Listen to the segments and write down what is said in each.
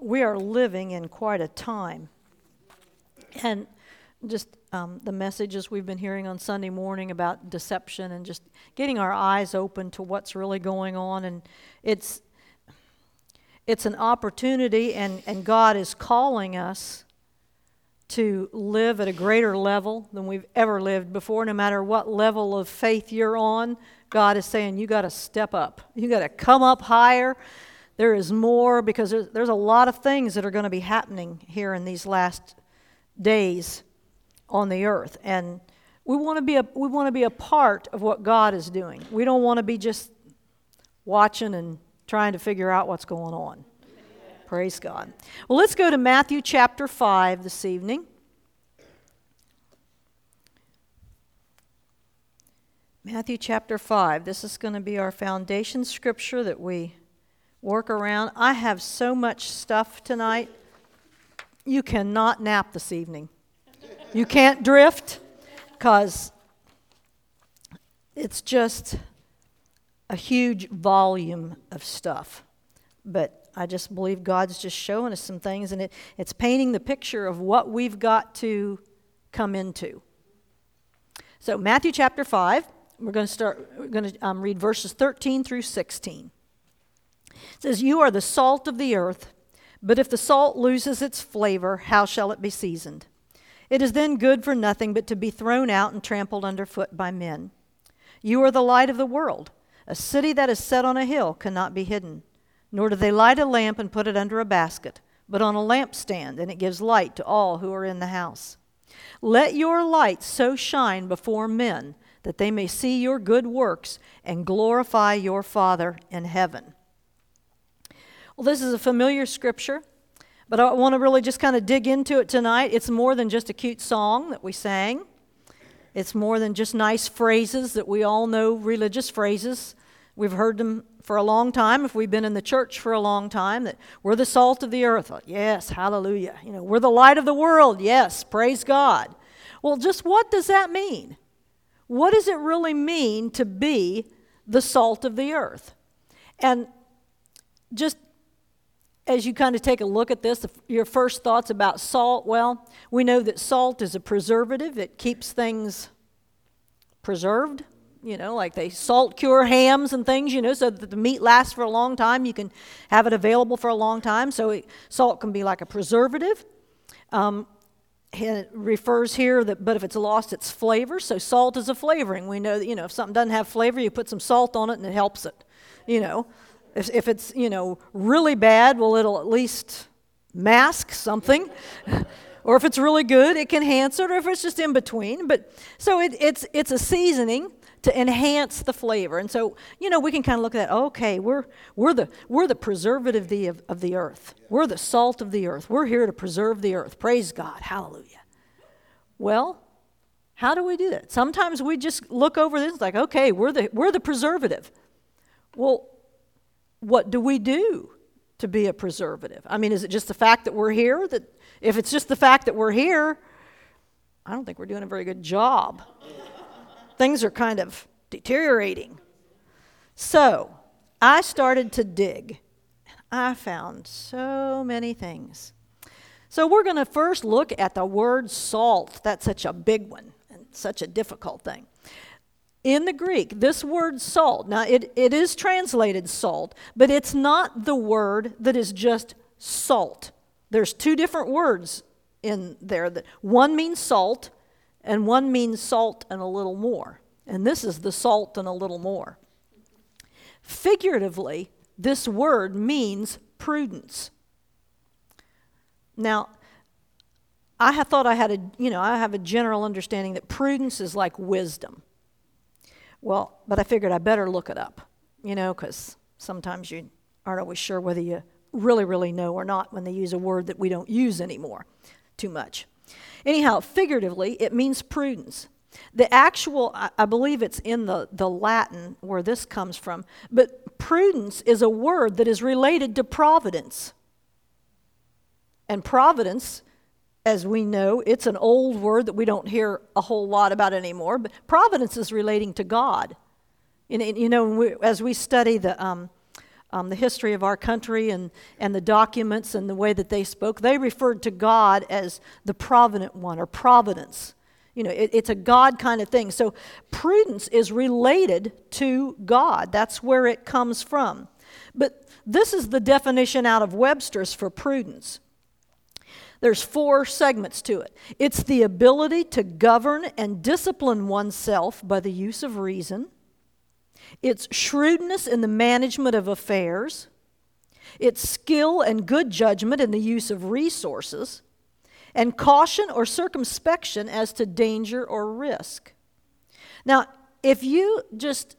we are living in quite a time. And just the messages we've been hearing on Sunday morning about deception and just getting our eyes open to what's really going on. And it's an opportunity, and God is calling us to live at a greater level than we've ever lived before. No matter what level of faith you're on, God is saying you got to step up. You got to come up higher. There is more, because there's a lot of things that are going to be happening here in these last days on the earth, and we want to be a part of what God is doing. We don't want to be just watching and trying to figure out what's going on. Praise God. Well, let's go to Matthew chapter 5 this evening. Matthew chapter 5. This is going to be our foundation scripture that we work around. I have so much stuff tonight. You cannot nap this evening. You can't drift, because it's just a huge volume of stuff. But I just believe God's just showing us some things, and it's painting the picture of what we've got to come into. So Matthew chapter 5, we're going to read verses 13 through 16. It says, "You are the salt of the earth, but if the salt loses its flavor, how shall it be seasoned? It is then good for nothing but to be thrown out and trampled underfoot by men. You are the light of the world. A city that is set on a hill cannot be hidden. Nor do they light a lamp and put it under a basket, but on a lampstand, and it gives light to all who are in the house. Let your light so shine before men that they may see your good works and glorify your Father in heaven." Well, this is a familiar scripture, but I want to really just kind of dig into it tonight. It's more than just a cute song that we sang. It's more than just nice phrases that we all know, religious phrases. We've heard them for a long time, if we've been in the church for a long time, that we're the salt of the earth. Yes, hallelujah. We're the light of the world. Yes, praise God. Well, just what does that mean? What does it really mean to be the salt of the earth? And just as you kind of take a look at this, your first thoughts about salt, well, we know that salt is a preservative. It keeps things preserved, like they salt cure hams and things, so that the meat lasts for a long time. You can have it available for a long time. So salt can be like a preservative. It refers here that, but if it's lost its flavor, so salt is a flavoring. We know that, if something doesn't have flavor, you put some salt on it and it helps it, If it's, really bad, well, it'll at least mask something. Or if it's really good, it can enhance it, or if it's just in between. But so it's a seasoning to enhance the flavor. And so, we can kind of look at that. Okay, we're the preservative of the earth. We're the salt of the earth. We're here to preserve the earth. Praise God. Hallelujah. Well, how do we do that? Sometimes we just look over this like, okay, we're the preservative. Well, what do we do to be a preservative? I mean, is it just the fact that we're here? That if it's just the fact that we're here, I don't think we're doing a very good job. Things are kind of deteriorating. So I started to dig. I found so many things. So we're going to first look at the word salt. That's such a big one and such a difficult thing. In the Greek, this word salt, now it is translated salt, but it's not the word that is just salt. There's two different words in there. One means salt, and one means salt and a little more. And this is the salt and a little more. Figuratively, this word means prudence. Now, I have a general understanding that prudence is like wisdom. Well, but I figured I better look it up, because sometimes you aren't always sure whether you really, really know or not when they use a word that we don't use anymore too much. Anyhow, figuratively, it means prudence. The actual, I believe it's in the Latin where this comes from, but prudence is a word that is related to providence. And providence, as we know, it's an old word that we don't hear a whole lot about anymore, but providence is relating to God. As we study the the history of our country and the documents and the way that they spoke, they referred to God as the provident one or providence. You know, it's a God kind of thing. So prudence is related to God. That's where it comes from. But this is the definition out of Webster's for prudence. There's 4 segments to it. It's the ability to govern and discipline oneself by the use of reason. It's shrewdness in the management of affairs. It's skill and good judgment in the use of resources. And caution or circumspection as to danger or risk. Now, if you just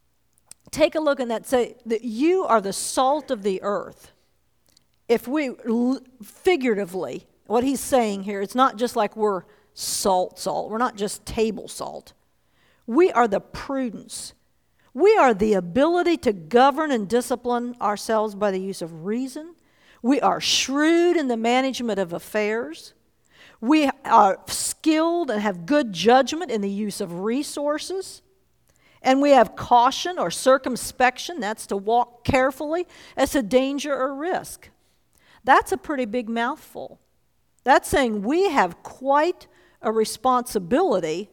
take a look at that, say that you are the salt of the earth. If we, figuratively, what he's saying here, it's not just like we're salt. We're not just table salt. We are the prudence. We are the ability to govern and discipline ourselves by the use of reason. We are shrewd in the management of affairs. We are skilled and have good judgment in the use of resources. And we have caution or circumspection, that's to walk carefully, as to danger or risk. That's a pretty big mouthful. That's saying we have quite a responsibility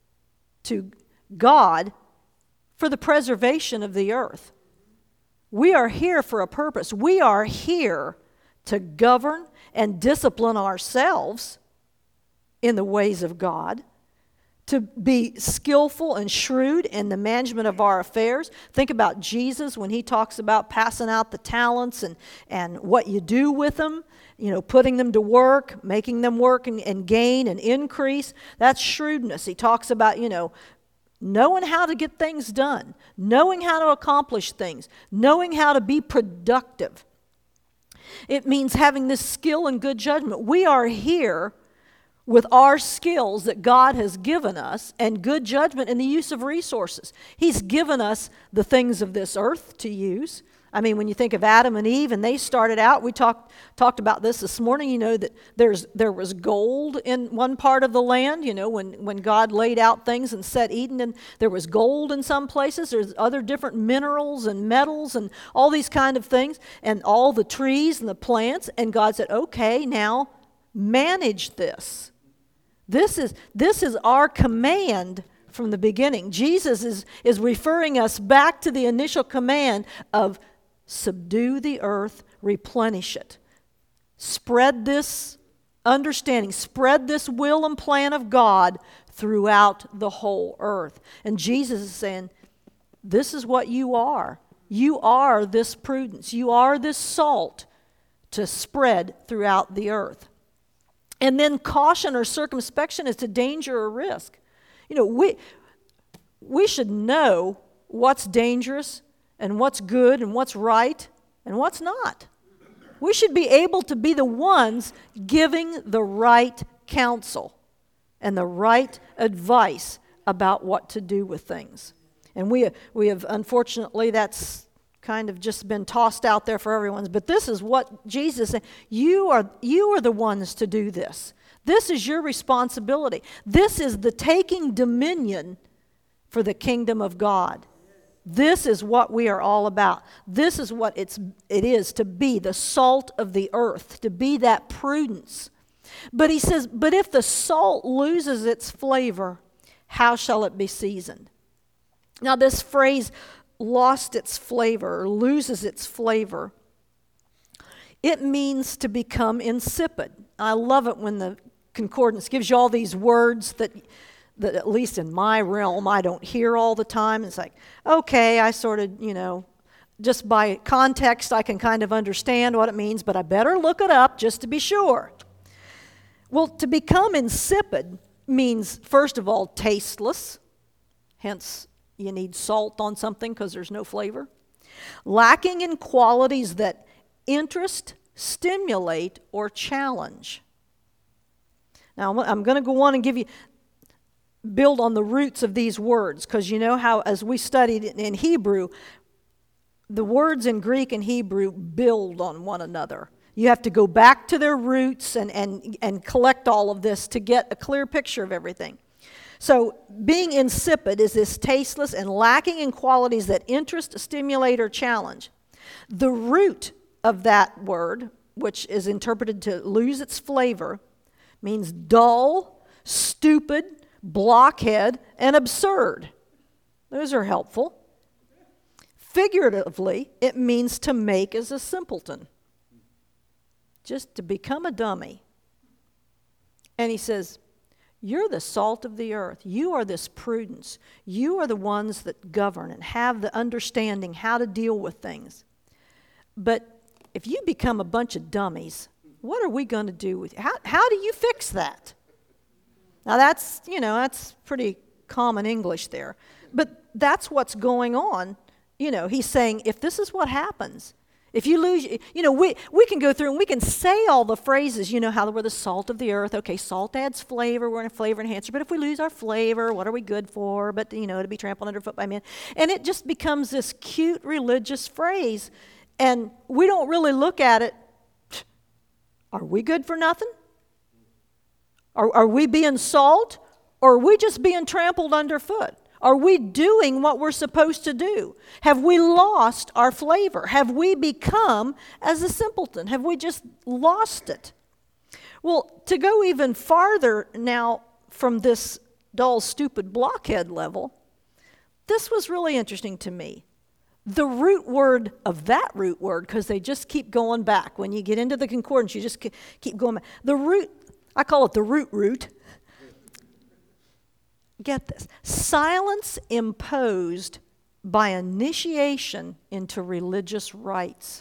to God for the preservation of the earth. We are here for a purpose. We are here to govern and discipline ourselves in the ways of God, to be skillful and shrewd in the management of our affairs. Think about Jesus when he talks about passing out the talents and what you do with them, you know, putting them to work, making them work and gain and increase. That's shrewdness. He talks about, you know, knowing how to get things done, knowing how to accomplish things, knowing how to be productive. It means having this skill and good judgment. We are here with our skills that God has given us and good judgment in the use of resources. He's given us the things of this earth to use. I mean, when you think of Adam and Eve, and they started out, we talked about this morning, you know, that there was gold in one part of the land, you know, when God laid out things and set Eden, and there was gold in some places. There's other different minerals and metals and all these kind of things, and all the trees and the plants, and God said, okay, now manage this. This is our command from the beginning. Jesus is referring us back to the initial command of subdue the earth, replenish it. Spread this understanding, spread this will and plan of God throughout the whole earth. And Jesus is saying, this is what you are. You are this prudence. You are this salt to spread throughout the earth. And then caution or circumspection as to danger or risk. You know, we should know what's dangerous and what's good and what's right and what's not. We should be able to be the ones giving the right counsel and the right advice about what to do with things. And we have unfortunately, that's kind of just been tossed out there for everyone's. But this is what Jesus said. You are the ones to do this. This is your responsibility. This is the taking dominion for the kingdom of God. This is what we are all about. This is what it is to be the salt of the earth, to be that prudence. But he says, but if the salt loses its flavor, how shall it be seasoned? Now this phrase, lost its flavor or loses its flavor, it means to become insipid. I love it when the concordance gives you all these words that at least in my realm I don't hear all the time. It's like, okay, I sort of, you know, just by context I can kind of understand what it means, but I better look it up just to be sure. Well, to become insipid means, first of all, tasteless, hence you need salt on something because there's no flavor. Lacking in qualities that interest, stimulate, or challenge. Now, I'm going to go on and build on the roots of these words, because you know how, as we studied in Hebrew, the words in Greek and Hebrew build on one another. You have to go back to their roots and collect all of this to get a clear picture of everything. So being insipid is this tasteless and lacking in qualities that interest, stimulate, or challenge. The root of that word, which is interpreted to lose its flavor, means dull, stupid, blockhead, and absurd. Those are helpful. Figuratively, it means to make as a simpleton, just to become a dummy. And he says, you're the salt of the earth. You are this prudence. You are the ones that govern and have the understanding how to deal with things. But if you become a bunch of dummies, what are we going to do with you? How do you fix that? Now that's pretty common English there. But that's what's going on. He's saying, if this is what happens, if you lose, we can go through and we can say all the phrases, how we're the salt of the earth. Okay, salt adds flavor. We're a flavor enhancer. But if we lose our flavor, what are we good for? But, to be trampled underfoot by men. And it just becomes this cute religious phrase. And we don't really look at it. Are we good for nothing? Are we being salt? Or are we just being trampled underfoot? Are we doing what we're supposed to do? Have we lost our flavor? Have we become as a simpleton? Have we just lost it? Well, to go even farther now from this dull, stupid blockhead level, this was really interesting to me. The root word of that root word, because they just keep going back. When you get into the concordance, you just keep going back. The root, I call it the root. Get this. Silence imposed by initiation into religious rites.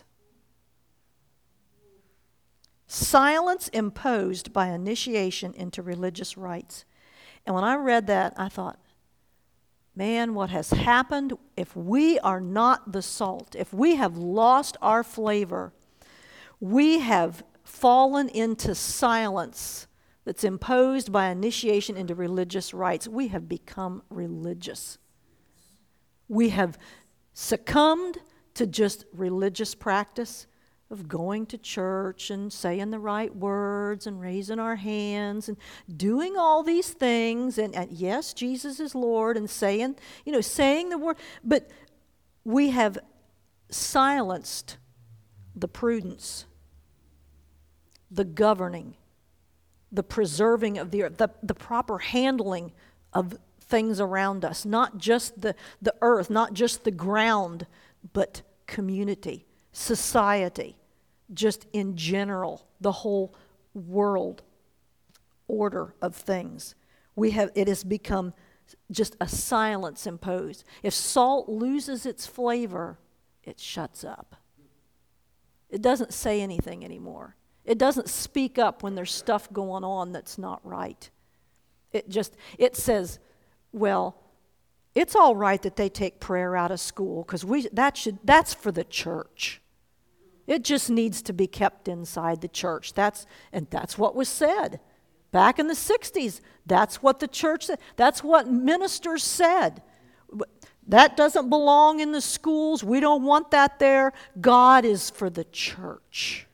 Silence imposed by initiation into religious rites. And when I read that, I thought, man, what has happened if we are not the salt, if we have lost our flavor, we have fallen into silence that's imposed by initiation into religious rites. We have become religious. We have succumbed to just religious practice of going to church and saying the right words and raising our hands and doing all these things. And yes, Jesus is Lord, and saying the word. But we have silenced the prudence, the governing, the preserving of the earth, the proper handling of things around us, not just the earth, not just the ground, but community, society, just in general, the whole world order of things. It has become just a silence imposed. If salt loses its flavor, it shuts up. It doesn't say anything anymore. It doesn't speak up when there's stuff going on that's not right. It says, well, it's all right that they take prayer out of school because that's for the church. It just needs to be kept inside the church. That's what was said. Back in the 60s, that's what the church said. That's what ministers said. That doesn't belong in the schools. We don't want that there. God is for the church.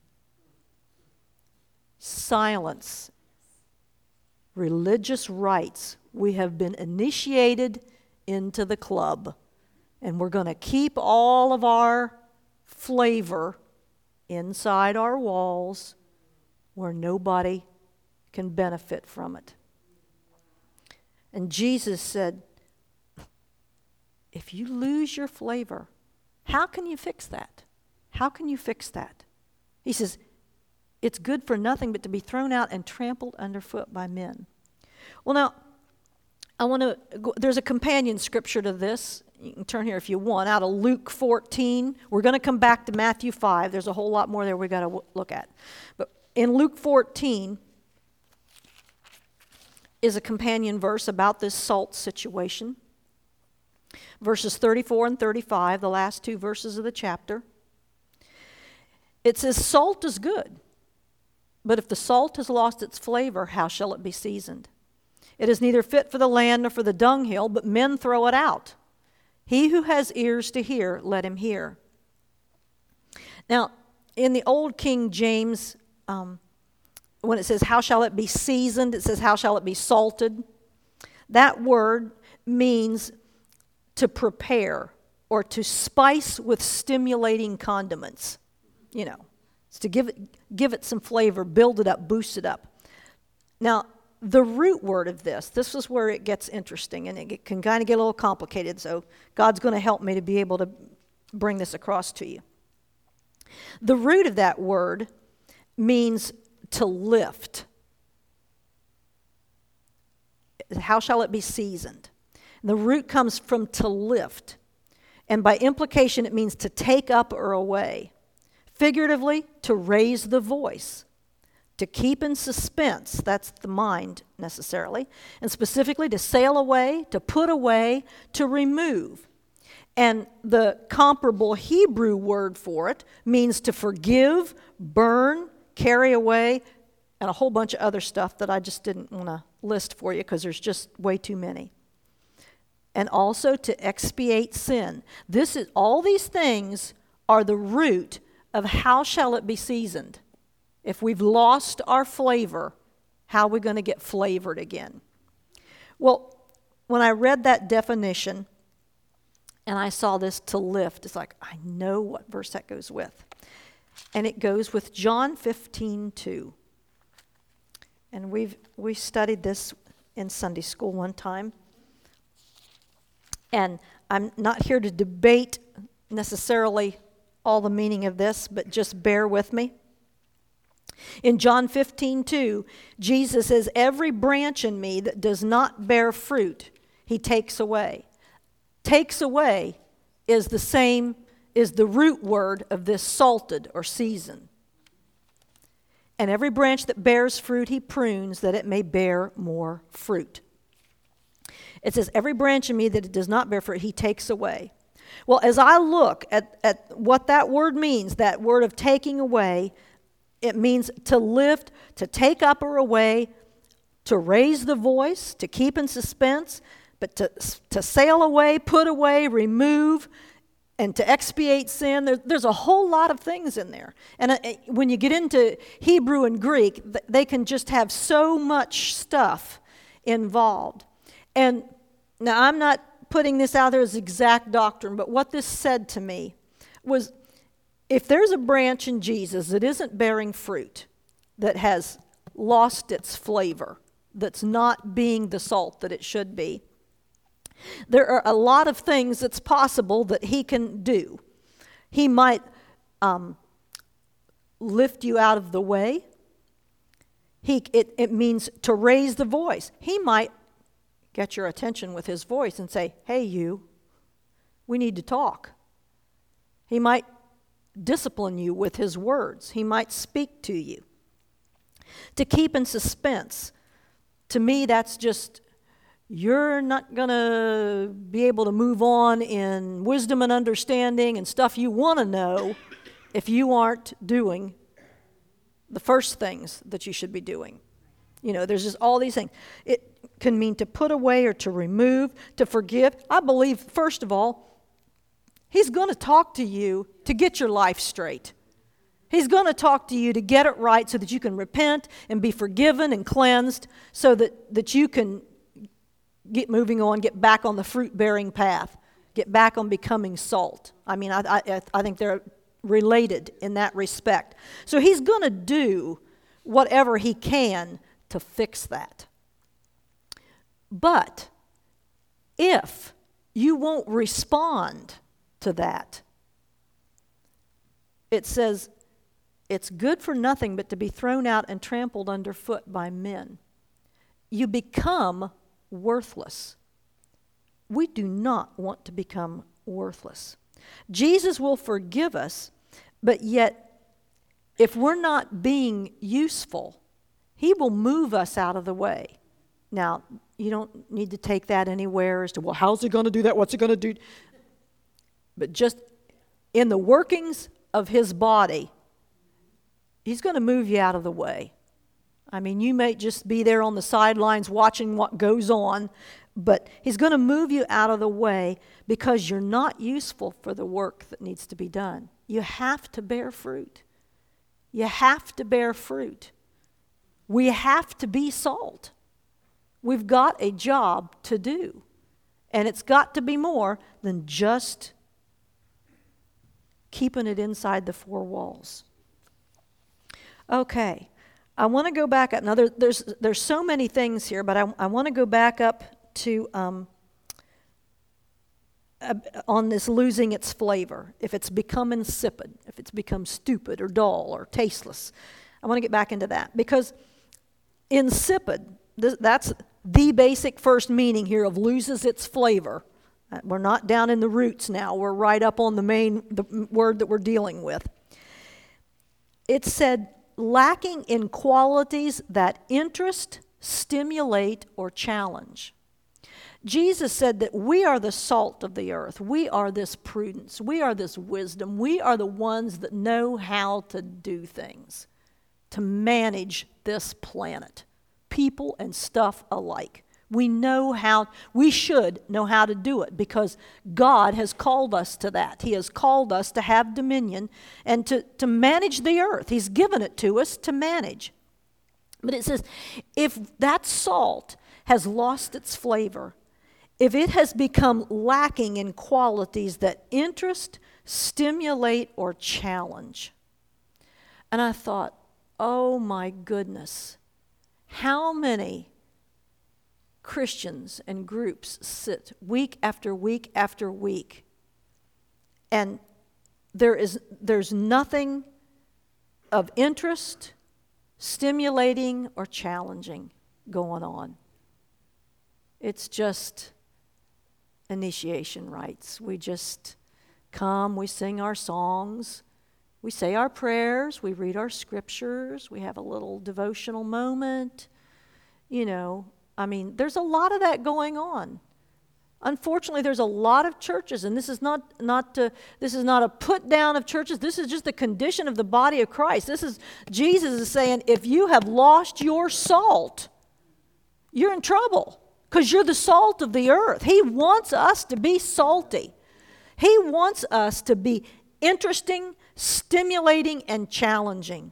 Silence. Religious rites. We have been initiated into the club. And we're going to keep all of our flavor inside our walls where nobody can benefit from it. And Jesus said, if you lose your flavor, how can you fix that? How can you fix that? He says, it's good for nothing but to be thrown out and trampled underfoot by men. Well, now, there's a companion scripture to this. You can turn here if you want, out of Luke 14. We're going to come back to Matthew 5. There's a whole lot more there we've got to look at. But in Luke 14 is a companion verse about this salt situation. Verses 34 and 35, the last two verses of the chapter. It says, salt is good, but if the salt has lost its flavor, how shall it be seasoned? It is neither fit for the land nor for the dunghill, but men throw it out. He who has ears to hear, let him hear. Now, in the old King James, when it says, how shall it be seasoned, it says, how shall it be salted? That word means to prepare, or to spice with stimulating condiments. You know, it's to give it some flavor, build it up, boost it up. Now, the root word of this is where it gets interesting, and it can kind of get a little complicated, so God's going to help me to be able to bring this across to you. The root of that word means to lift. How shall it be seasoned? And the root comes from to lift. And by implication, it means to take up or away. Figuratively, to raise the voice. To keep in suspense, that's the mind necessarily. And specifically, to sail away, to put away, to remove. And the comparable Hebrew word for it means to forgive, burn, carry away, and a whole bunch of other stuff that I just didn't want to list for you because there's just way too many. And also to expiate sin. All these things are the root of how shall it be seasoned. If we've lost our flavor, how are we going to get flavored again? Well, when I read that definition and I saw this to lift, it's like, I know what verse that goes with. And it goes with John 15:2. And we studied this in Sunday school one time. And I'm not here to debate necessarily all the meaning of this, but just bear with me. In John 15:2, Jesus says, every branch in me that does not bear fruit, he takes away. Takes away is the root word of this salted or seasoned. And every branch that bears fruit, he prunes that it may bear more fruit. It says, every branch in me that it does not bear fruit, he takes away. Well, as I look at what that word means, that word of taking away, it means to lift, to take up or away, to raise the voice, to keep in suspense, but to sail away, put away, remove, and to expiate sin. There's a whole lot of things in there. And when you get into Hebrew and Greek, they can just have so much stuff involved. And now I'm not putting this out there as exact doctrine, but what this said to me was, if there's a branch in Jesus that isn't bearing fruit, that has lost its flavor, that's not being the salt that it should be, there are a lot of things that's possible that he can do. He might lift you out of the way. It means to raise the voice. He might get your attention with his voice and say, hey, you, we need to talk. He might discipline you with his words. He might speak to you. To keep in suspense, to me, that's just, you're not going to be able to move on in wisdom and understanding and stuff you want to know if you aren't doing the first things that you should be doing. You know, there's just all these things. It can mean to put away or to remove, to forgive. I believe, first of all, he's going to talk to you to get your life straight. He's going to talk to you to get it right so that you can repent and be forgiven and cleansed so that you can get moving on, get back on the fruit-bearing path, get back on becoming salt. I mean, I think they're related in that respect. So he's going to do whatever he can to fix that. But if you won't respond to that, it says, it's good for nothing but to be thrown out and trampled underfoot by men. You become worthless. We do not want to become worthless. Jesus will forgive us, but yet if we're not being useful, he will move us out of the way. Now, you don't need to take that anywhere as to, well, how's he going to do that? What's he going to do? But just in the workings of his body, he's going to move you out of the way. I mean, you may just be there on the sidelines watching what goes on, but he's going to move you out of the way because you're not useful for the work that needs to be done. You have to bear fruit. You have to bear fruit. We have to be salt. We've got a job to do. And it's got to be more than just keeping it inside the four walls. Okay, I want to go back up. Now, there's so many things here, but I want to go back up to on this losing its flavor. If it's become insipid, if it's become stupid or dull or tasteless. I want to get back into that. Because insipid, that's the basic first meaning here of loses its flavor. We're not down in the roots now. We're right up on the word that we're dealing with. It said, lacking in qualities that interest, stimulate, or challenge. Jesus said that we are the salt of the earth. We are this prudence. We are this wisdom. We are the ones that know how to do things, to manage this planet, people and stuff alike. We should know how to do it because God has called us to that. He has called us to have dominion and to manage the earth. He's given it to us to manage. But it says, if that salt has lost its flavor, if it has become lacking in qualities that interest, stimulate, or challenge. And I thought, oh my goodness, how many Christians and groups sit week after week after week, and there's nothing of interest, stimulating, or challenging going on. It's just initiation rites. We just come, we sing our songs, we say our prayers, we read our scriptures, we have a little devotional moment. There's a lot of that going on. Unfortunately, there's a lot of churches, and this is not a put down of churches. This is just the condition of the body of Christ. Jesus is saying, if you have lost your salt, you're in trouble because you're the salt of the earth. He wants us to be salty. He wants us to be interesting, stimulating, and challenging.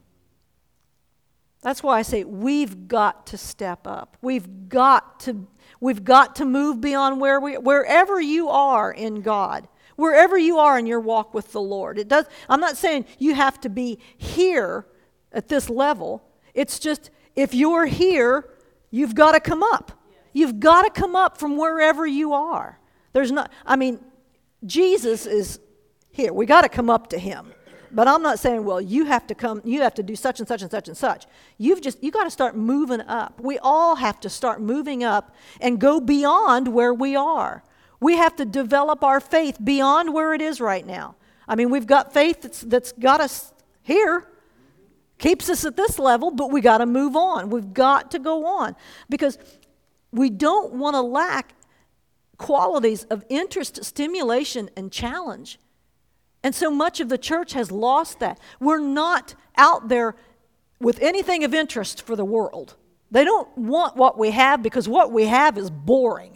That's why I say we've got to step up. We've got to move beyond wherever you are in God, wherever you are in your walk with the Lord. I'm not saying you have to be here at this level. It's just if you're here, you've got to come up. You've got to come up from wherever you are. Jesus is here. We got to come up to him. But I'm not saying, well, you have to come, you have to do such and such and such and such. You got to start moving up. We all have to start moving up and go beyond where we are. We have to develop our faith beyond where it is right now. We've got faith that's got us here, keeps us at this level, but we got to move on. We've got to go on because we don't want to lack qualities of interest, stimulation, and challenge. And so much of the church has lost that. We're not out there with anything of interest for the world. They don't want what we have because what we have is boring.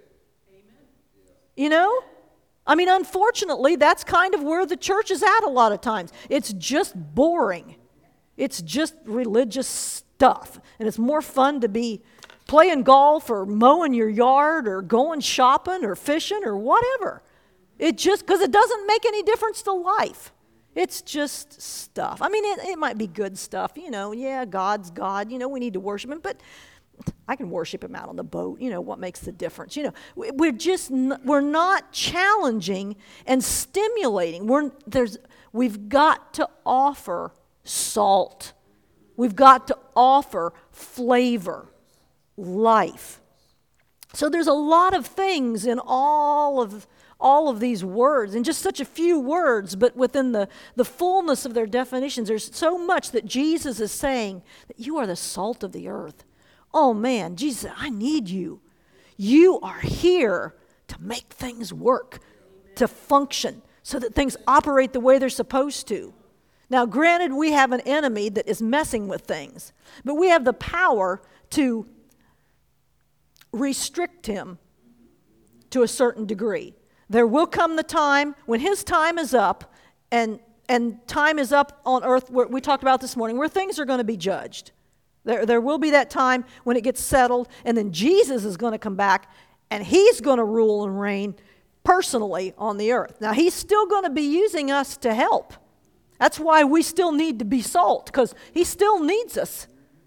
Unfortunately, that's kind of where the church is at a lot of times. It's just boring. It's just religious stuff. And it's more fun to be playing golf or mowing your yard or going shopping or fishing or whatever. Because it doesn't make any difference to life. It's just stuff. It might be good stuff, God's God, we need to worship him, but I can worship him out on the boat, what makes the difference? We're not challenging and stimulating. We've got to offer salt. We've got to offer flavor, life. So there's a lot of things in all of these words, in just such a few words, but within the fullness of their definitions, there's so much that Jesus is saying that you are the salt of the earth. Oh man, Jesus, I need you. You are here to make things work, to function, so that things operate the way they're supposed to. Now, granted, we have an enemy that is messing with things, but we have the power to restrict him to a certain degree. There will come the time when his time is up, and time is up on earth, where we talked about this morning, where things are going to be judged. There will be that time when it gets settled, and then Jesus is going to come back, and he's going to rule and reign personally on the earth. Now, he's still going to be using us to help. That's why we still need to be salt, because he still needs us.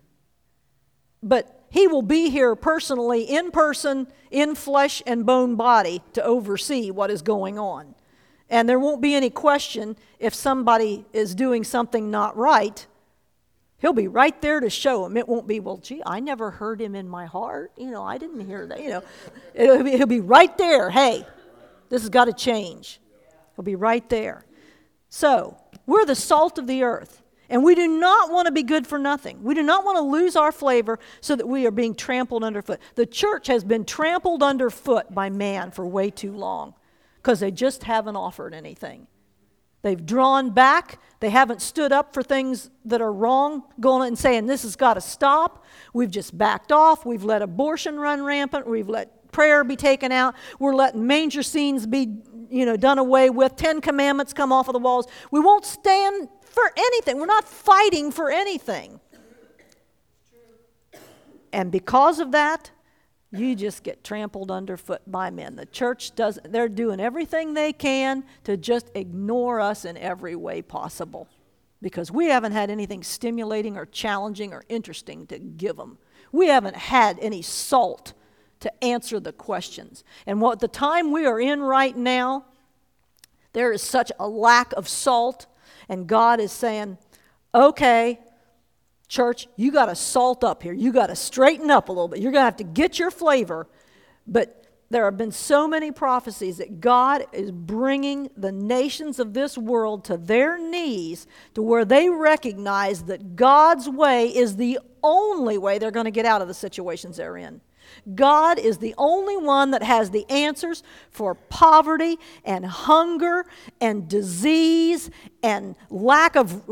But he will be here personally, in person, in flesh and bone body, to oversee what is going on. And there won't be any question if somebody is doing something not right. He'll be right there to show him. It won't be, well, gee, I never heard him in my heart. I didn't hear that. He'll be right there. Hey, this has got to change. He'll be right there. So, we're the salt of the earth. And we do not want to be good for nothing. We do not want to lose our flavor so that we are being trampled underfoot. The church has been trampled underfoot by man for way too long because they just haven't offered anything. They've drawn back. They haven't stood up for things that are wrong, going and saying this has got to stop. We've just backed off. We've let abortion run rampant. We've let prayer be taken out. We're letting manger scenes be, done away with. 10 commandments come off of the walls. We won't stand for anything. We're not fighting for anything. And because of that, you just get trampled underfoot by men. The church they're doing everything they can to just ignore us in every way possible because we haven't had anything stimulating or challenging or interesting to give them. We haven't had any salt to answer the questions. And what the time we are in right now, there is such a lack of salt, and God is saying, okay, church, you got to salt up here. You got to straighten up a little bit. You're going to have to get your flavor. But there have been so many prophecies that God is bringing the nations of this world to their knees to where they recognize that God's way is the only way they're going to get out of the situations they're in. God is the only one that has the answers for poverty and hunger and disease and lack of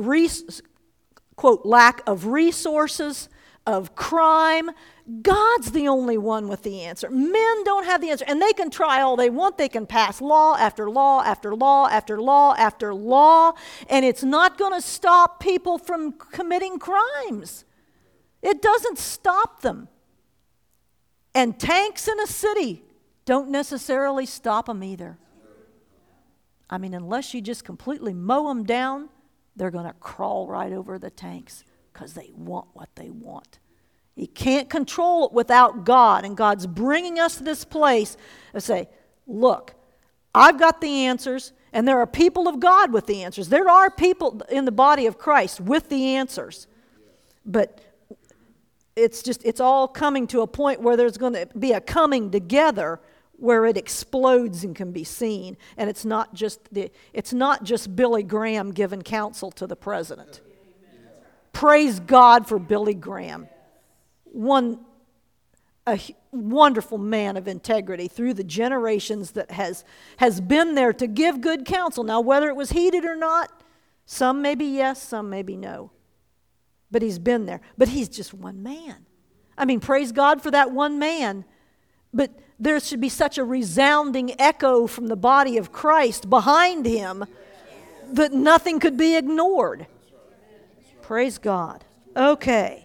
resources, of crime. God's the only one with the answer. Men don't have the answer. And they can try all they want. They can pass law after law after law after law after law. And it's not going to stop people from committing crimes. It doesn't stop them. And tanks in a city don't necessarily stop them either. I mean, unless you just completely mow them down, they're going to crawl right over the tanks because they want what they want. You can't control it without God. And God's bringing us to this place to say, look, I've got the answers, and there are people of God with the answers. There are people in the body of Christ with the answers. But it's all coming to a point where there's going to be a coming together where it explodes and can be seen. And it's not just Billy Graham giving counsel to the president. Praise God for Billy Graham. A wonderful man of integrity through the generations that has been there to give good counsel. Now, whether it was heeded or not, some maybe yes, some maybe no. But he's been there. But he's just one man. I mean, praise God for that one man. But there should be such a resounding echo from the body of Christ behind him that nothing could be ignored. Praise God. Okay.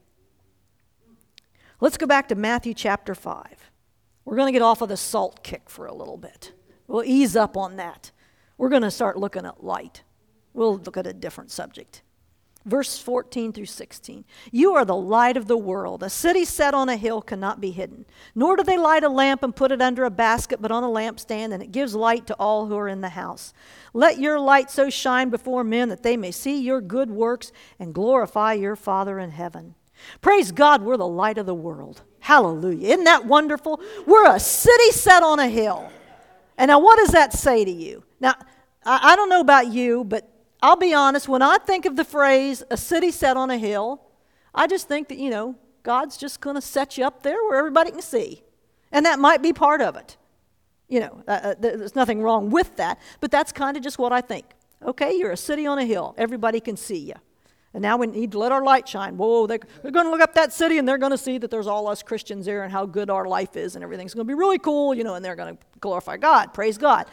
Let's go back to Matthew chapter 5. We're going to get off of the salt kick for a little bit. We'll ease up on that. We're going to start looking at light. We'll look at a different subject. Verse 14 through 16. You are the light of the world. A city set on a hill cannot be hidden. Nor do they light a lamp and put it under a basket, but on a lampstand, and it gives light to all who are in the house. Let your light so shine before men that they may see your good works and glorify your Father in heaven. Praise God, we're the light of the world. Hallelujah. Isn't that wonderful? We're a city set on a hill. And now what does that say to you? Now, I don't know about you, but I'll be honest, when I think of the phrase, a city set on a hill, I just think that, God's just going to set you up there where everybody can see. And that might be part of it. There's nothing wrong with that, but that's kind of just what I think. Okay, you're a city on a hill. Everybody can see you. And now we need to let our light shine. Whoa, they're going to look up that city and they're going to see that there's all us Christians there and how good our life is and everything's going to be really cool, and they're going to glorify God. Praise God.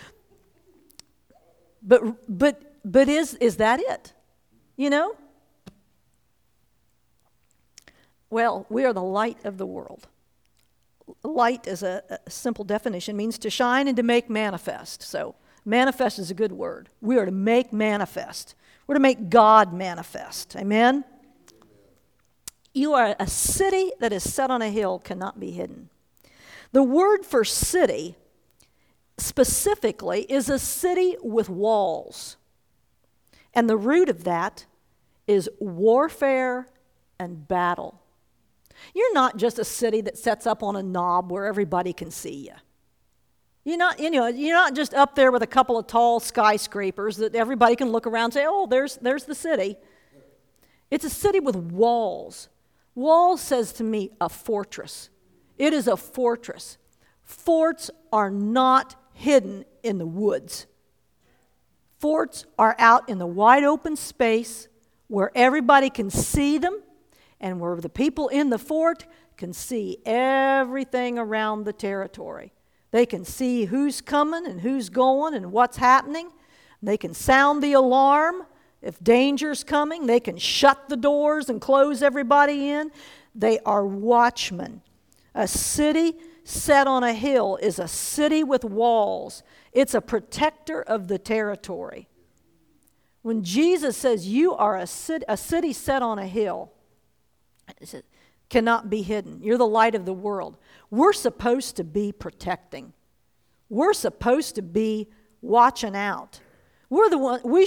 But is that it? Well, we are the light of the world. light, as a simple definition, means to shine and to make manifest. So manifest is a good word. We are to make manifest. We're to make God manifest. Amen? You are a city that is set on a hill, cannot be hidden. The word for city specifically is a city with walls. And the root of that is warfare and battle. You're not just a city that sets up on a knob where everybody can see you. You're not just up there with a couple of tall skyscrapers that everybody can look around and say, oh, there's the city. It's a city with walls. Wall says to me a fortress. It is a fortress. Forts are not hidden in the woods. Forts are out in the wide open space where everybody can see them and where the people in the fort can see everything around the territory. They can see who's coming and who's going and what's happening. They can sound the alarm. If danger's coming, they can shut the doors and close everybody in. They are watchmen. A city set on a hill is a city with walls. It's a protector of the territory. When Jesus says you are a city set on a hill, it cannot be hidden. You're the light of the world. We're supposed to be protecting. We're supposed to be watching out. We're the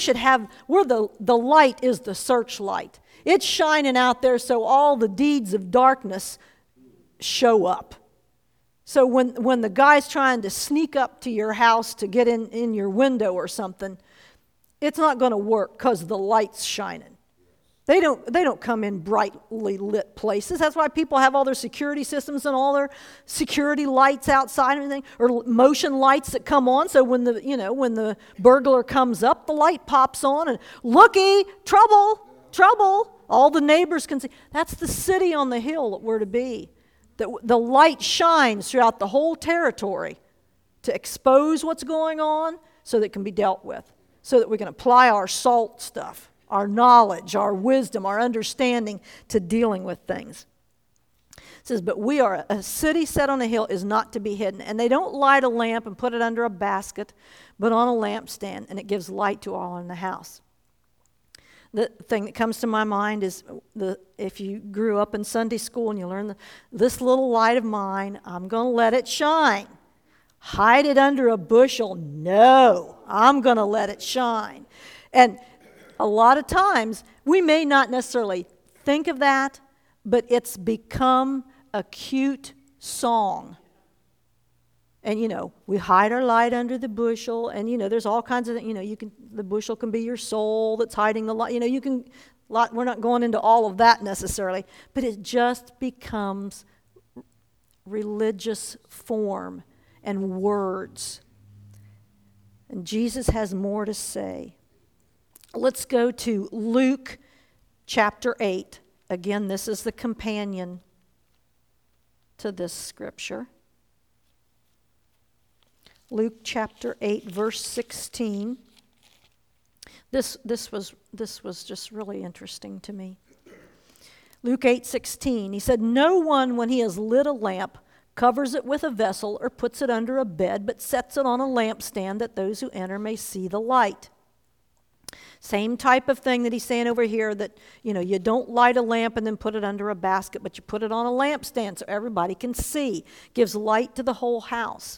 light is the searchlight. It's shining out there so all the deeds of darkness show up. So when the guy's trying to sneak up to your house to get in your window or something, it's not going to work because the light's shining. They don't come in brightly lit places. That's why people have all their security systems and all their security lights outside and everything, or motion lights that come on. So when the burglar comes up, the light pops on and looky, trouble. All the neighbors can see. That's the city on the hill that we're to be. The light shines throughout the whole territory to expose what's going on so that it can be dealt with, so that we can apply our salt stuff, our knowledge, our wisdom, our understanding to dealing with things. It says, but we are a city set on a hill is not to be hidden. And they don't light a lamp and put it under a basket, but on a lampstand, and it gives light to all in the house. The thing that comes to my mind is if you grew up in Sunday school and you learn this little light of mine, I'm going to let it shine. Hide it under a bushel? No, I'm going to let it shine. And a lot of times, we may not necessarily think of that, but it's become a cute song. And, we hide our light under the bushel, and, there's all kinds of, the bushel can be your soul that's hiding the light. We're not going into all of that necessarily, but it just becomes religious form and words. And Jesus has more to say. Let's go to Luke chapter 8. Again, this is the companion to this scripture. Luke chapter 8, verse 16. This was just really interesting to me. Luke 8:16. He said, "No one, when he has lit a lamp, covers it with a vessel or puts it under a bed, but sets it on a lampstand that those who enter may see the light." Same type of thing that he's saying over here, that you don't light a lamp and then put it under a basket, but you put it on a lampstand so everybody can see. Gives light to the whole house.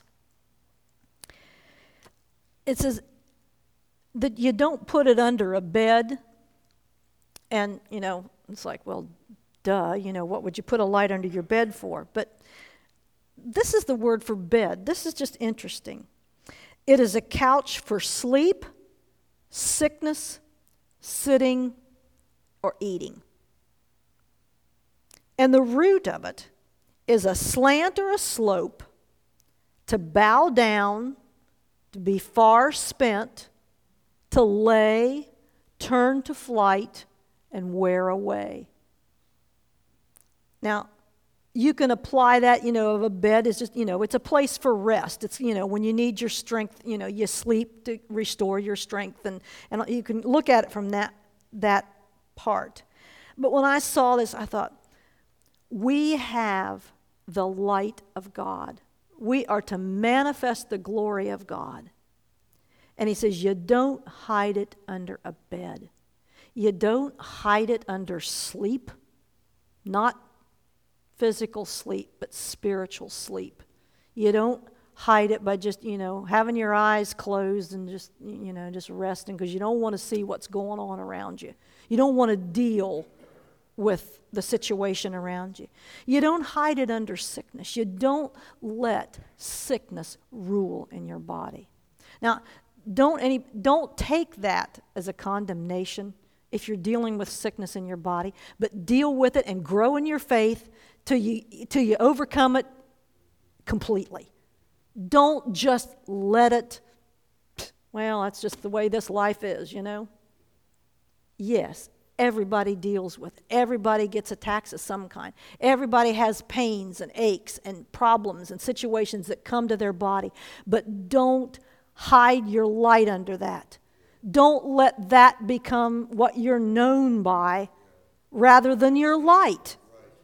It says that you don't put it under a bed. And, it's like, well, duh, what would you put a light under your bed for? But this is the word for bed. This is just interesting. It is a couch for sleep, sickness, sitting, or eating. And the root of it is a slant or a slope, to bow down, to be far spent, to lay, turn to flight, and wear away. Now, you can apply that, of a bed is just, it's a place for rest. It's, when you need your strength, you sleep to restore your strength. And you can look at it from that part. But when I saw this, I thought, we have the light of God. We are to manifest the glory of God. And he says, you don't hide it under a bed. You don't hide it under sleep. Not physical sleep, but spiritual sleep. You don't hide it by just, having your eyes closed and just resting, because you don't want to see what's going on around you. You don't want to deal with the situation around you. You don't hide it under sickness. You don't let sickness rule in your body. Now, don't take that as a condemnation if you're dealing with sickness in your body, but deal with it and grow in your faith till you overcome it completely. Don't just let it, well, that's just the way this life is, Yes, everybody deals with it. Everybody gets attacks of some kind. Everybody has pains and aches and problems and situations that come to their body. But don't hide your light under that. Don't let that become what you're known by rather than your light.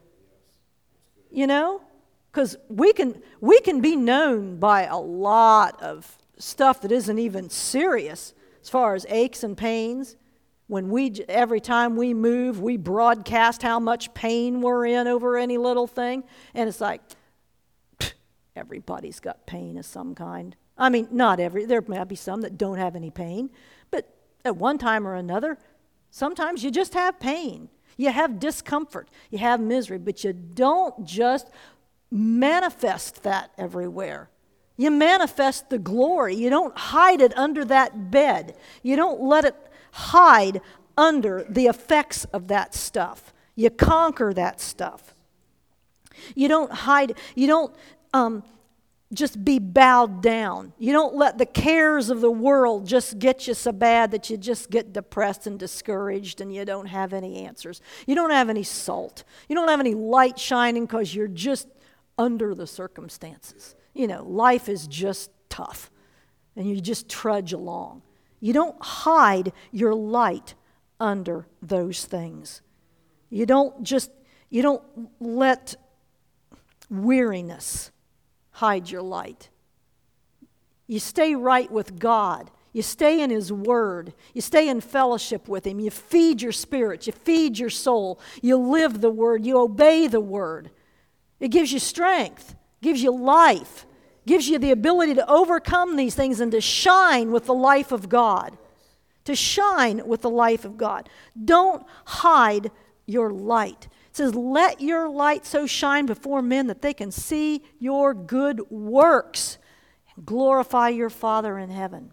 Because we can be known by a lot of stuff that isn't even serious as far as aches and pains. When every time we move, we broadcast how much pain we're in over any little thing. And it's like, everybody's got pain of some kind. I mean, there may be some that don't have any pain. But at one time or another, sometimes you just have pain. You have discomfort. You have misery. But you don't just manifest that everywhere. You manifest the glory. You don't hide it under that bed. You don't let it hide under the effects of that stuff. You conquer that stuff. You don't hide, you don't just be bowed down. You don't let the cares of the world just get you so bad that you just get depressed and discouraged and you don't have any answers. You don't have any salt. You don't have any light shining because you're just under the circumstances. Life is just tough and you just trudge along. You don't hide your light under those things. You don't let weariness hide your light. You stay right with God. You stay in His Word. You stay in fellowship with Him. You feed your spirit. You feed your soul. You live the Word. You obey the Word. It gives you strength, gives you life, gives you the ability to overcome these things and to shine with the life of God. To shine with the life of God. Don't hide your light. It says, let your light so shine before men that they can see your good works and glorify your Father in heaven.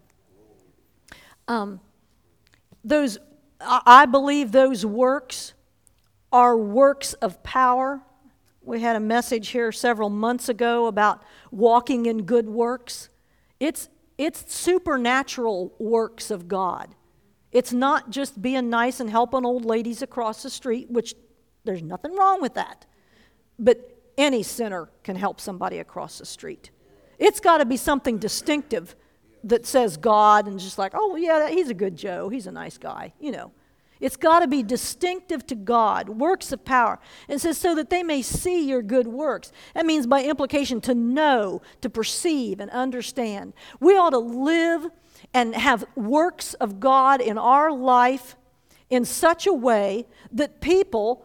I believe those works are works of power. We had a message here several months ago about walking in good works. It's supernatural works of God. It's not just being nice and helping old ladies across the street, which there's nothing wrong with that. But any sinner can help somebody across the street. It's got to be something distinctive that says God and just like, oh, yeah, he's a good Joe. He's a nice guy, It's got to be distinctive to God, works of power. And it says, so that they may see your good works. That means by implication to know, to perceive, and understand. We ought to live and have works of God in our life in such a way that people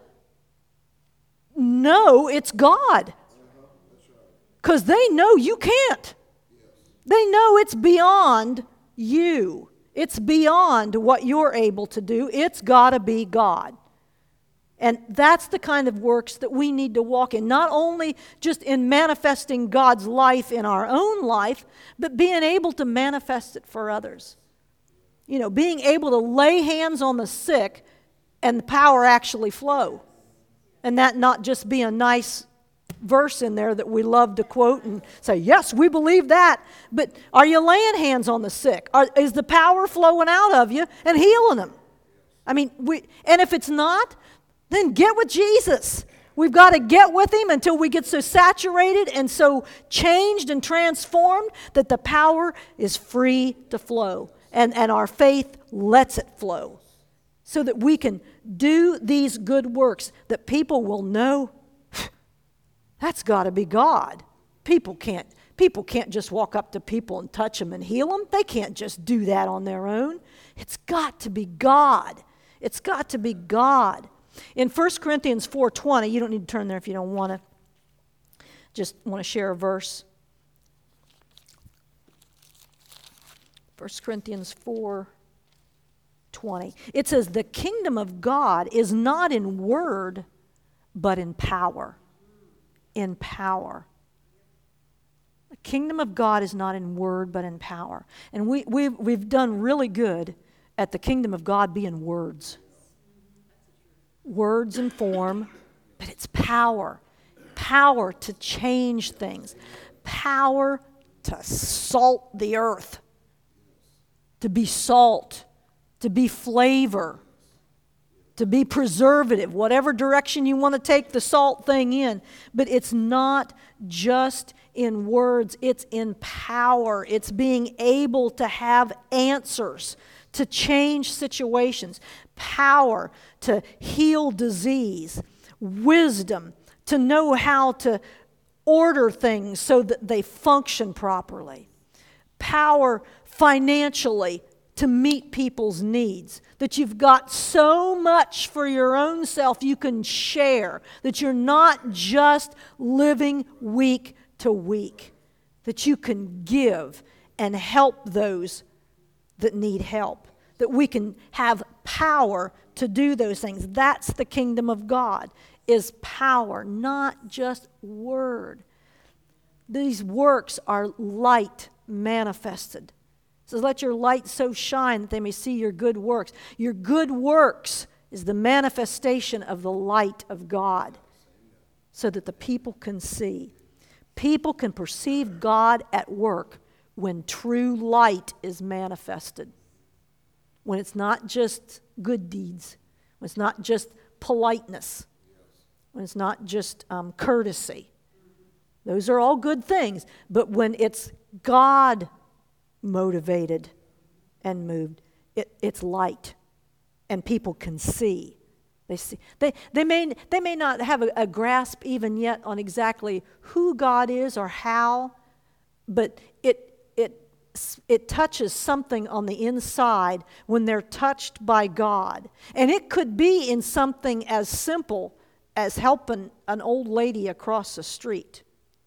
know it's God. Because they know you can't. They know it's beyond you. It's beyond what you're able to do. It's got to be God. And that's the kind of works that we need to walk in. Not only just in manifesting God's life in our own life, but being able to manifest it for others. Being able to lay hands on the sick and the power actually flow. And that not just be a nice verse in there that we love to quote and say, yes, we believe that. But are you laying hands on the sick? Is the power flowing out of you and healing them? And if it's not, then get with Jesus. We've got to get with Him until we get so saturated and so changed and transformed that the power is free to flow. And our faith lets it flow. So that we can do these good works that people will know That's got to be God. People can't just walk up to people and touch them and heal them. They can't just do that on their own. It's got to be God. It's got to be God. In 1 Corinthians 4:20, you don't need to turn there if you don't want to. Just want to share a verse. 1 Corinthians 4:20. It says, the kingdom of God is not in word, but in power. In power. The kingdom of God is not in word, but in power. And we've done really good at the kingdom of God being words. Words and form, but it's power. Power to change things. Power to salt the earth. To be salt. To be flavor. To be preservative. Whatever direction you want to take the salt thing in. But it's not just in words. It's in power. It's being able to have answers. To change situations. Power to heal disease. Wisdom to know how to order things so that they function properly. Power financially to meet people's needs. That you've got so much for your own self you can share. That you're not just living week to week. That you can give and help those that need help. That we can have power to do those things. That's the kingdom of God, is power, not just word. These works are light manifested. It says, let your light so shine that they may see your good works. Your good works is the manifestation of the light of God so that the people can see. People can perceive God at work when true light is manifested. When it's not just good deeds. When it's not just politeness. When it's not just courtesy. Those are all good things. But when it's God motivated and moved, it's light. And people can see. They see. They may not have a grasp even yet on exactly who God is or how, but it touches something on the inside when they're touched by God. And it could be in something as simple as helping an old lady across the street.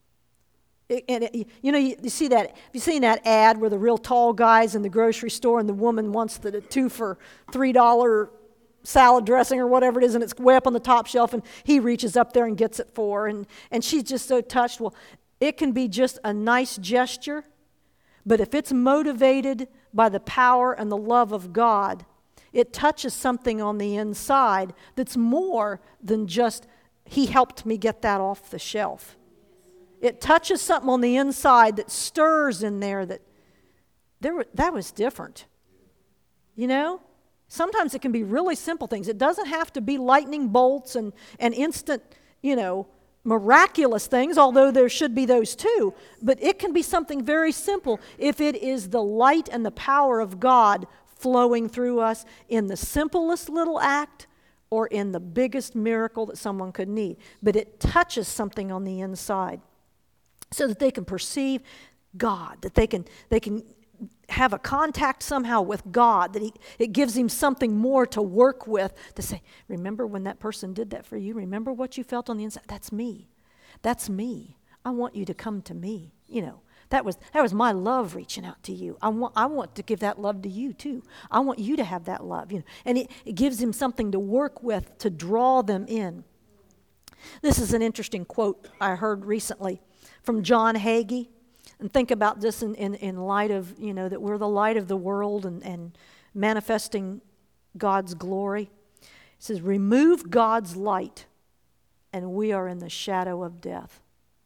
You see that? Have you seen that ad where the real tall guy's in the grocery store and the woman wants the 2 for $3 salad dressing or whatever it is, and it's way up on the top shelf, and he reaches up there and gets it for her, and she's just so touched. Well, it can be just a nice gesture, but if it's motivated by the power and the love of God, it touches something on the inside that's more than just, he helped me get that off the shelf. It touches something on the inside that stirs in there that was different. You know? Sometimes it can be really simple things. It doesn't have to be lightning bolts and instant, miraculous things, although there should be those too. But it can be something very simple if it is the light and the power of God flowing through us in the simplest little act or in the biggest miracle that someone could need. But it touches something on the inside so that they can perceive God, that they can have a contact somehow with God, that it gives him something more to work with, to say, remember when that person did that for you? Remember what you felt on the inside? That's me. That's me. I want you to come to me. That was my love reaching out to you. I want to give that love to you too. I want you to have that love. And it gives him something to work with to draw them in. This is an interesting quote I heard recently from John Hagee. And think about this in light of, that we're the light of the world and manifesting God's glory. It says, remove God's light and we are in the shadow of death.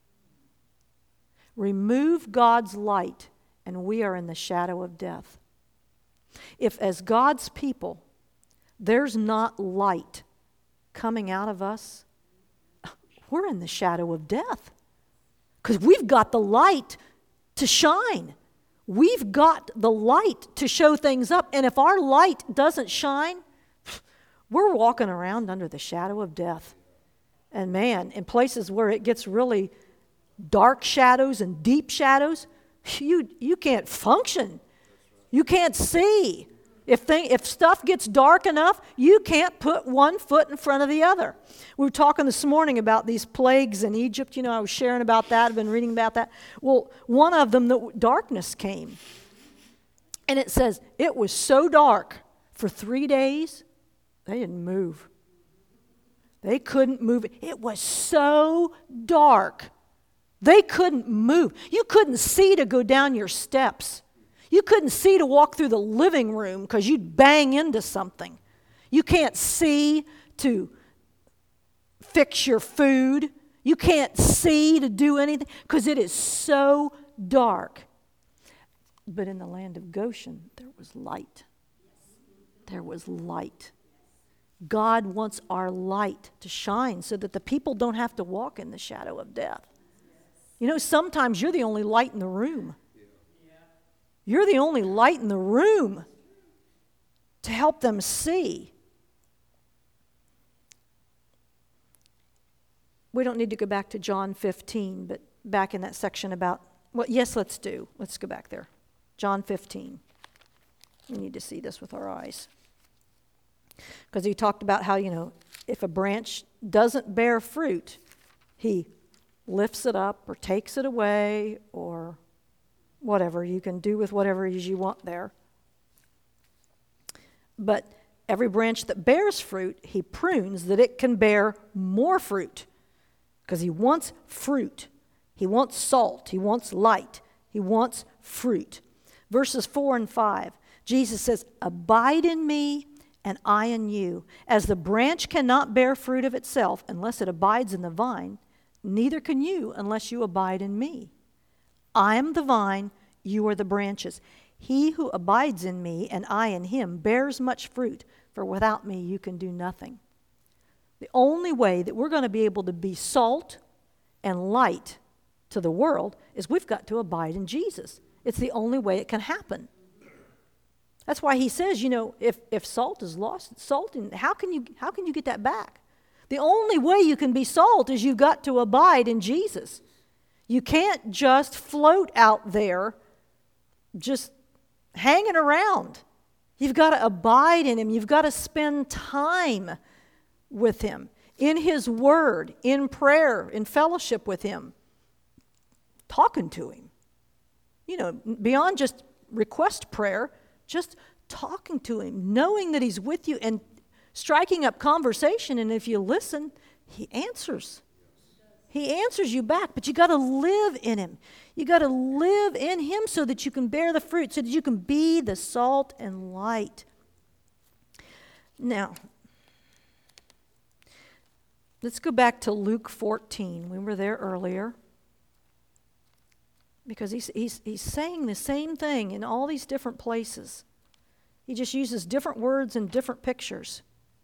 Remove God's light and we are in the shadow of death. If as God's people, there's not light coming out of us, we're in the shadow of death. Because we've got the light to shine. We've got the light to show things up. And if our light doesn't shine, we're walking around under the shadow of death. And man, in places where it gets really dark shadows and deep shadows, you can't function. You can't see. If stuff gets dark enough, you can't put one foot in front of the other. We were talking this morning about these plagues in Egypt. I was sharing about that. I've been reading about that. Well, one of them, the darkness came. And it says it was so dark for 3 days, they didn't move. They couldn't move. It was so dark. They couldn't move. You couldn't see to go down your steps. You couldn't see to walk through the living room because you'd bang into something. You can't see to fix your food. You can't see to do anything because it is so dark. But in the land of Goshen, there was light. There was light. God wants our light to shine so that the people don't have to walk in the shadow of death. Sometimes you're the only light in the room. You're the only light in the room to help them see. We don't need to go back to John 15, but back in that section about, yes, let's do. Let's go back there. John 15. We need to see this with our eyes. Because he talked about how, if a branch doesn't bear fruit, he lifts it up or takes it away or whatever. You can do with whatever it is you want there. But every branch that bears fruit, he prunes that it can bear more fruit. Because he wants fruit. He wants salt. He wants light. He wants fruit. Verses 4 and 5, Jesus says, "Abide in me and I in you. As the branch cannot bear fruit of itself unless it abides in the vine, neither can you unless you abide in me. I am the vine, you are the branches. He who abides in me and I in him bears much fruit, for without me you can do nothing." The only way that we're going to be able to be salt and light to the world is we've got to abide in Jesus. It's the only way it can happen. That's why he says, if salt is lost, it's salt, and how can you get that back? The only way you can be salt is you've got to abide in Jesus. You can't just float out there just hanging around. You've got to abide in him. You've got to spend time with him, in his word, in prayer, in fellowship with him, talking to him. Beyond just request prayer, just talking to him, knowing that he's with you and striking up conversation. And if you listen, he answers. He answers you back, but you got to live in him. You got to live in him so that you can bear the fruit, so that you can be the salt and light. Now, let's go back to Luke 14. We were there earlier. Because he's saying the same thing in all these different places. He just uses different words and different pictures.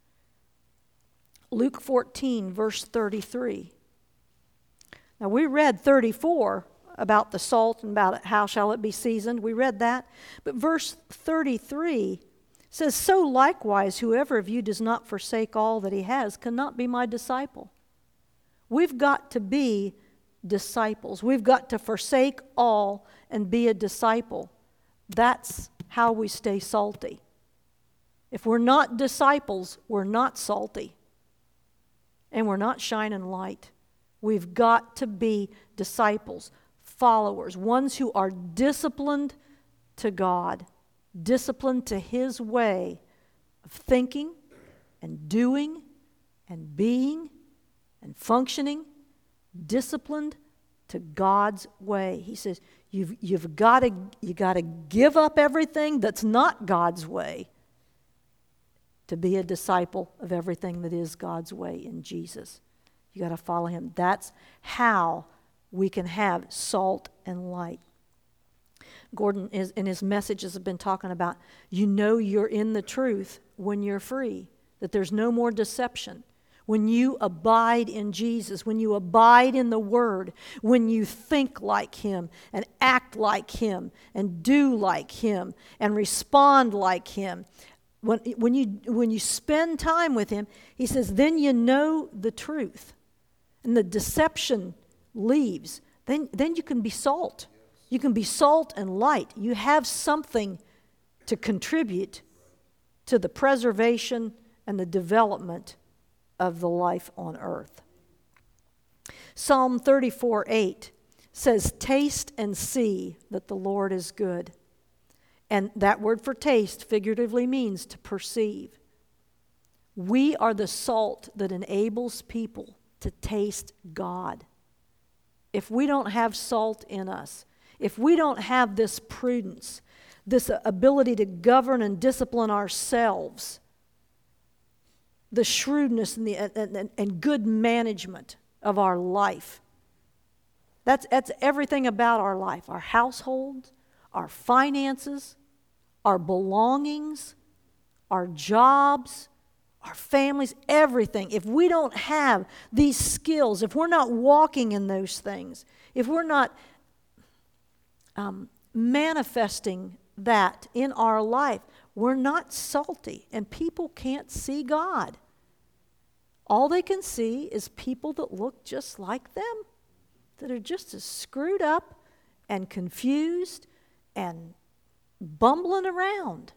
Luke 14, verse 33. Now, we read 34 about the salt and about how shall it be seasoned. We read that. But verse 33 says, "So likewise, whoever of you does not forsake all that he has cannot be my disciple." We've got to be disciples. We've got to forsake all and be a disciple. That's how we stay salty. If we're not disciples, we're not salty. And we're not shining light. We've got to be disciples, followers, ones who are disciplined to God, disciplined to his way of thinking and doing and being and functioning, disciplined to God's way. He says, you've got to give up everything that's not God's way to be a disciple of everything that is God's way in Jesus. You got to follow him. That's how we can have salt and light. Gordon in his messages have been talking about, you're in the truth when you're free, that there's no more deception. When you abide in Jesus, when you abide in the Word, when you think like him and act like him and do like him and respond like him, when you spend time with him, he says, then you know the truth. and the deception leaves, then you can be salt. You can be salt and light. You have something to contribute to the preservation and the development of the life on earth. Psalm 34:8 says, "Taste and see that the Lord is good." And that word for taste figuratively means to perceive. We are the salt that enables people to taste God. If we don't have salt in us, if we don't have this prudence, this ability to govern and discipline ourselves, the shrewdness and good management of our life, that's everything about our life, our household, our finances, our belongings, our jobs, our families, everything. If we don't have these skills, if we're not walking in those things, if we're not manifesting that in our life, we're not salty, and people can't see God. All they can see is people that look just like them, that are just as screwed up and confused and bumbling around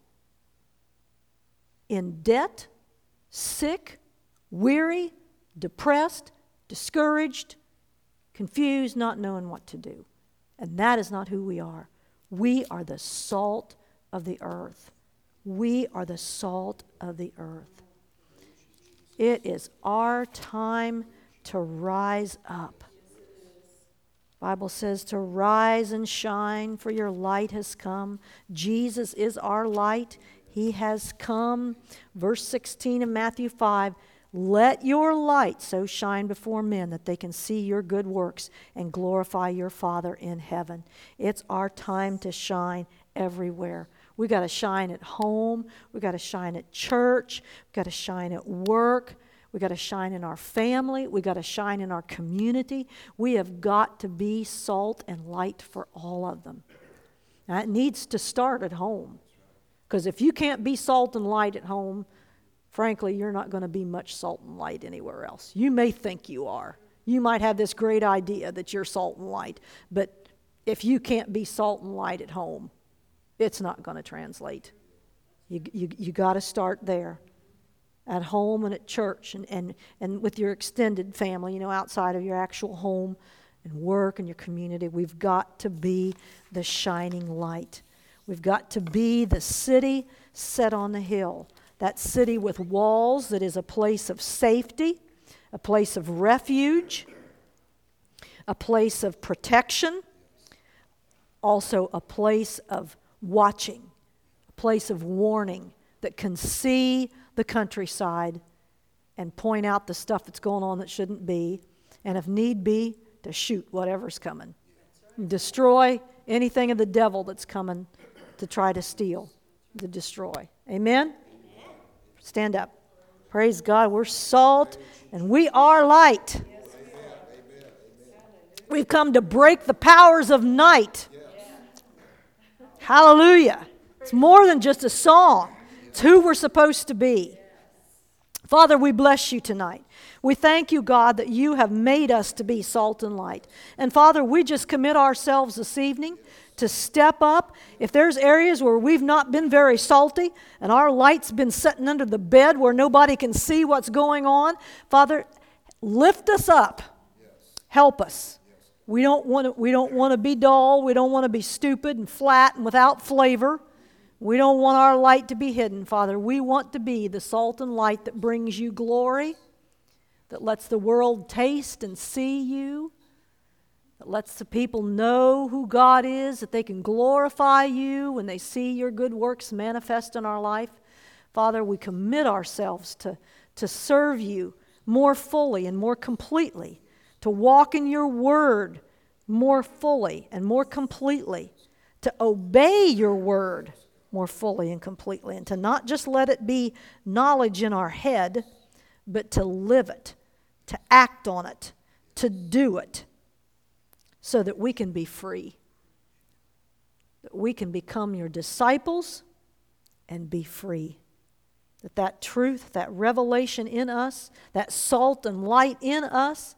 in debt, sick, weary, depressed, discouraged, confused, not knowing what to do. And that is not who we are. We are the salt of the earth. We are the salt of the earth. It is our time to rise up. The Bible says to rise and shine, for your light has come. Jesus is our light. He has come. Verse 16 of Matthew 5, "Let your light so shine before men that they can see your good works and glorify your Father in heaven." It's our time to shine everywhere. We got to shine at home. We got to shine at church. We got to shine at work. We got to shine in our family. We got to shine in our community. We have got to be salt and light for all of them. Now, it needs to start at home. Because if you can't be salt and light at home, frankly, you're not going to be much salt and light anywhere else. You may think you are. You might have this great idea that you're salt and light. But if you can't be salt and light at home, it's not going to translate. You got to start there. At home and at church and with your extended family, outside of your actual home and work and your community. We've got to be the shining light. We've got to be the city set on the hill. That city with walls that is a place of safety, a place of refuge, a place of protection, also a place of watching, a place of warning that can see the countryside and point out the stuff that's going on that shouldn't be, and if need be, to shoot whatever's coming. Destroy anything of the devil that's coming to try to steal, to destroy. Amen? Stand up. Praise God. We're salt and we are light. We've come to break the powers of night. Hallelujah. It's more than just a song. It's who we're supposed to be. Father, we bless you tonight. We thank you, God, that you have made us to be salt and light. And Father, we just commit ourselves this evening to step up. If there's areas where we've not been very salty and our light's been sitting under the bed where nobody can see what's going on, Father, lift us up. Help us. We don't want to be dull. We don't want to be stupid and flat and without flavor. We don't want our light to be hidden, Father. We want to be the salt and light that brings you glory, that lets the world taste and see you, that lets the people know who God is, that they can glorify you when they see your good works manifest in our life. Father, we commit ourselves to serve you more fully and more completely, to walk in your word more fully and more completely, to obey your word more fully and completely, and to not just let it be knowledge in our head, but to live it, to act on it, to do it, so that we can be free, that we can become your disciples and be free. That truth, that revelation in us, that salt and light in us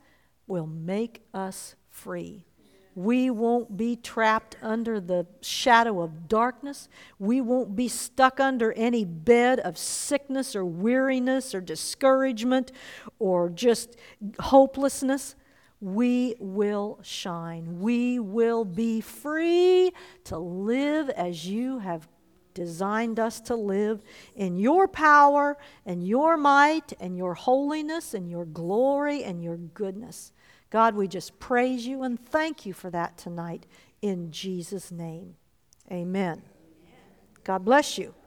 will make us free. We won't be trapped under the shadow of darkness. We won't be stuck under any bed of sickness or weariness or discouragement or just hopelessness. We will shine. We will be free to live as you have designed us to live, in your power and your might and your holiness and your glory and your goodness. God, we just praise you and thank you for that tonight in Jesus' name. Amen. God bless you.